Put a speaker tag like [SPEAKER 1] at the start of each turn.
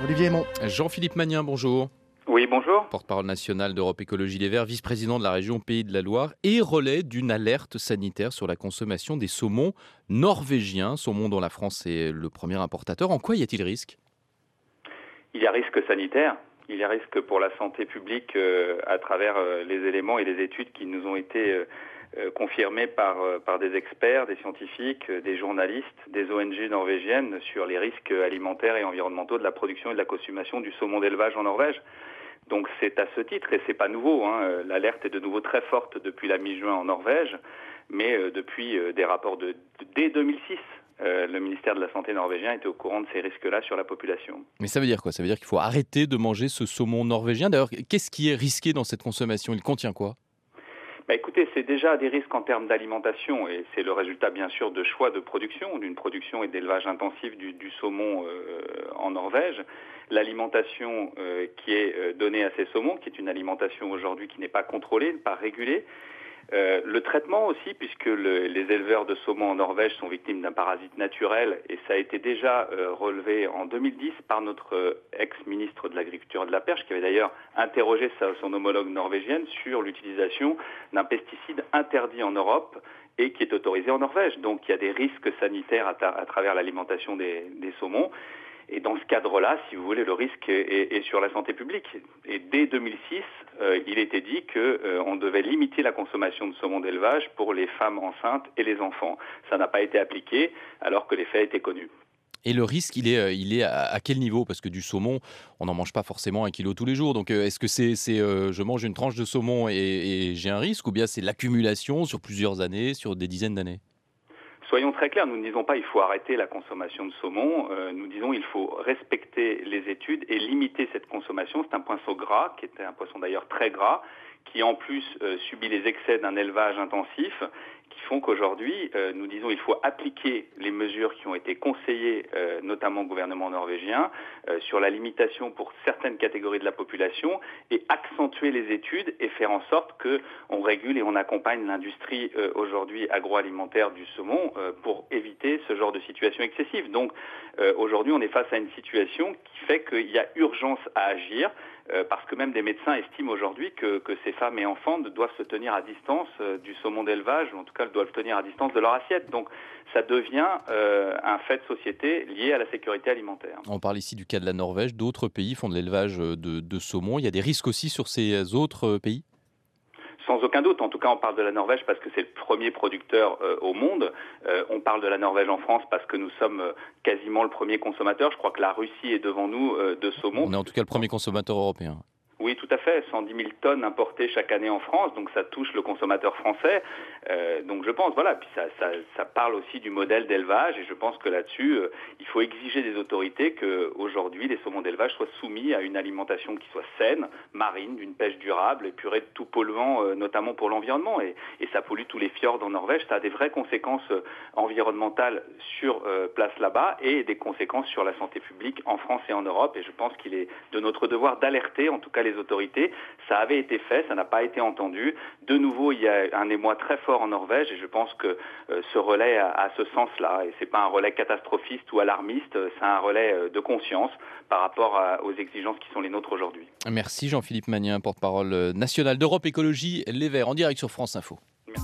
[SPEAKER 1] Olivier Aymon.
[SPEAKER 2] Jean-Philippe Magnin, bonjour.
[SPEAKER 3] Oui, bonjour.
[SPEAKER 2] Porte-parole national d'Europe Écologie Les Verts, vice-président de la région Pays de la Loire et relais d'une alerte sanitaire sur la consommation des saumons norvégiens, saumons dont la France est le premier importateur. En quoi y a-t-il risque ?
[SPEAKER 3] Il y a risque sanitaire. Il y a risque pour la santé publique à travers les éléments et les études qui nous ont été confirmés par des experts, des scientifiques, des journalistes, des ONG norvégiennes sur les risques alimentaires et environnementaux de la production et de la consommation du saumon d'élevage en Norvège. Donc c'est à ce titre, et c'est pas nouveau, l'alerte est de nouveau très forte depuis la mi-juin en Norvège, mais depuis des rapports dès 2006. Le ministère de la Santé norvégien était au courant de ces risques-là sur la population.
[SPEAKER 2] Mais ça veut dire quoi ? Ça veut dire qu'il faut arrêter de manger ce saumon norvégien. D'ailleurs, qu'est-ce qui est risqué dans cette consommation ? Il contient quoi ?
[SPEAKER 3] Écoutez, c'est déjà des risques en termes d'alimentation et c'est le résultat bien sûr de choix de production, d'une production et d'élevage intensif du saumon en Norvège. L'alimentation qui est donnée à ces saumons, qui est une alimentation aujourd'hui qui n'est pas contrôlée, pas régulée. Le traitement aussi, puisque les éleveurs de saumon en Norvège sont victimes d'un parasite naturel, et ça a été déjà relevé en 2010 par notre ex-ministre de l'Agriculture et de la Pêche, qui avait d'ailleurs interrogé son homologue norvégienne sur l'utilisation d'un pesticide interdit en Europe et qui est autorisé en Norvège. Donc il y a des risques sanitaires à travers l'alimentation des saumons. Et dans ce cadre-là, si vous voulez, le risque est sur la santé publique. Et dès 2006, il était dit qu'on devait limiter la consommation de saumon d'élevage pour les femmes enceintes et les enfants. Ça n'a pas été appliqué alors que les faits étaient connus.
[SPEAKER 2] Et le risque, il est à quel niveau ? Parce que du saumon, on n'en mange pas forcément 1 kilo tous les jours. Donc est-ce que c'est je mange une tranche de saumon et j'ai un risque ? Ou bien c'est l'accumulation sur plusieurs années, sur des dizaines d'années ?
[SPEAKER 3] Soyons très clairs, nous ne disons pas il faut arrêter la consommation de saumon, nous disons il faut respecter les études et limiter cette consommation. C'est un poisson gras, qui est un poisson d'ailleurs très gras, qui en plus subit les excès d'un élevage intensif, qui font qu'aujourd'hui, nous disons il faut appliquer les mesures qui ont été conseillées, notamment au gouvernement norvégien, sur la limitation pour certaines catégories de la population, et accentuer les études et faire en sorte qu'on régule et on accompagne l'industrie aujourd'hui agroalimentaire du saumon pour éviter ce genre de situation excessive. Donc aujourd'hui, on est face à une situation qui fait qu'il y a urgence à agir, parce que même des médecins estiment aujourd'hui que ces femmes et enfants doivent se tenir à distance du saumon d'élevage, ou en tout cas doivent tenir à distance de leur assiette. Donc ça devient un fait de société lié à la sécurité alimentaire.
[SPEAKER 2] On parle ici du cas de la Norvège, d'autres pays font de l'élevage de saumon. Il y a des risques aussi sur ces autres pays ?
[SPEAKER 3] Sans aucun doute. En tout cas, on parle de la Norvège parce que c'est le premier producteur au monde. On parle de la Norvège en France parce que nous sommes quasiment le premier consommateur. Je crois que la Russie est devant nous de saumon.
[SPEAKER 2] On est en tout cas le premier consommateur européen.
[SPEAKER 3] Oui, tout à fait. 110 000 tonnes importées chaque année en France, donc ça touche le consommateur français. Donc je pense, voilà, puis ça parle aussi du modèle d'élevage, et je pense que là-dessus, il faut exiger des autorités qu'aujourd'hui, les saumons d'élevage soient soumis à une alimentation qui soit saine, marine, d'une pêche durable, épurée de tout polluant, notamment pour l'environnement. Et ça pollue tous les fjords en Norvège. Ça a des vraies conséquences environnementales sur place là-bas et des conséquences sur la santé publique en France et en Europe. Et je pense qu'il est de notre devoir d'alerter, en tout cas les autorités. Ça avait été fait, ça n'a pas été entendu. De nouveau, il y a un émoi très fort en Norvège et je pense que ce relais a ce sens-là. Et c'est pas un relais catastrophiste ou alarmiste, c'est un relais de conscience par rapport aux exigences qui sont les nôtres aujourd'hui.
[SPEAKER 2] Merci Jean-Philippe Magnin, porte-parole national d'Europe Écologie Les Verts, en direct sur France Info.